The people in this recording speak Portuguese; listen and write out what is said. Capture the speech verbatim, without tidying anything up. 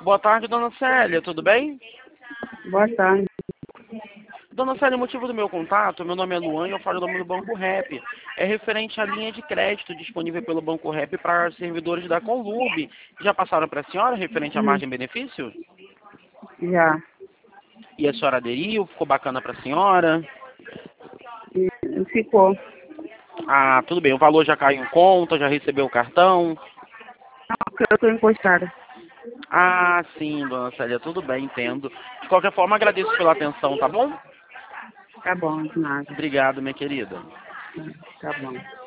Boa tarde, dona Célia, tudo bem? Boa tarde. Dona Célia, o motivo do meu contato, meu nome é Luan e eu falo do nome do Banco Rap. É referente à linha de crédito disponível pelo Banco Rap para servidores da Conlub. Já passaram para a senhora referente à Hum, margem benefício? já. E a senhora aderiu? Ficou bacana para a senhora? E ficou. Ah, tudo bem, o valor já caiu em conta, já recebeu o cartão? Porque eu estou encostada. Ah, sim, dona Célia, tudo bem, entendo. De qualquer forma, agradeço pela atenção, tá bom? Tá bom, de nada. Obrigado, minha querida. Tá bom.